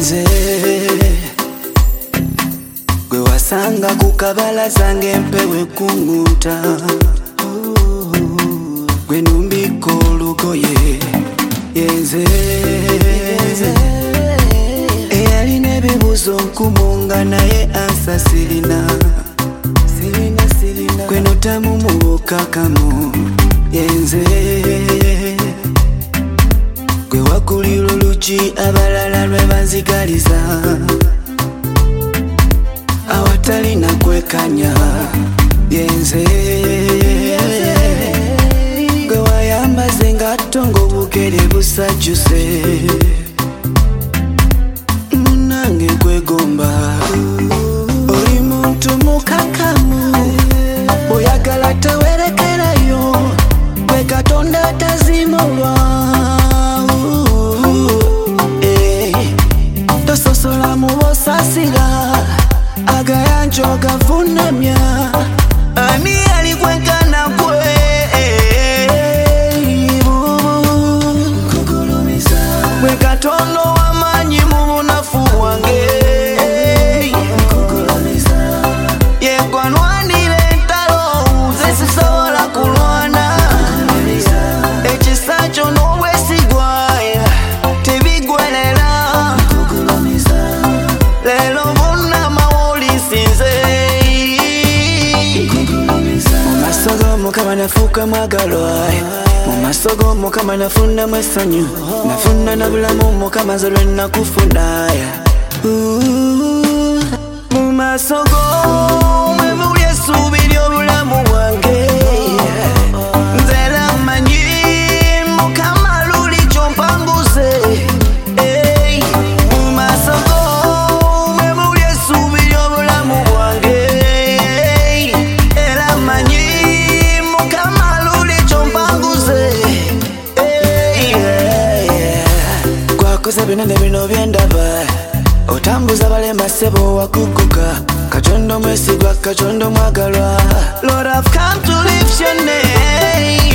yenze gwe wasanga kukabala zange mpewe kunguta gwe numbiko olugoye yenze eyalina ebibuzo nkumunga naye ansa sirina gwe notamu mu bukakamu yenze gwe wakulira oluki abalala lwe banzigaliza awatalina kwekanya yenze gwe wayambaze ngatto ng'obugere busajjuse munange kwegomba oli muntu mukakamu oyagala tewerekerayo gwe Katonda tazimulwa tososola mu bosasira agayanjo gavunamya ani alikwenkana kwe gwe Katonda w'amaanyi mu bunafu bwange yegwanwanira entalo zesisobola kulwana ekisa kyo n'obwesigwa tebigwerera lero bonna mawulisinze mu maaso g'Omukama nafuuka mwagalwa mu maaso g'Omukama nafunamu essanyu nafuna na bulamu Mukama nze lwe nakufuna mu maaso go mwe muli essuubi ly'obulamu bwange nze lamanyi Mukama luli kyompanguze mu maaso go mwe muli essuubi ly'obulamu bwange era manyi Mukama luli kyompanguze gwakoze binene bino byendaba otambuza balemba ssebo wakukuka Katonda omwesigwa Katonda omwagalwa Lord, I've come to lift your name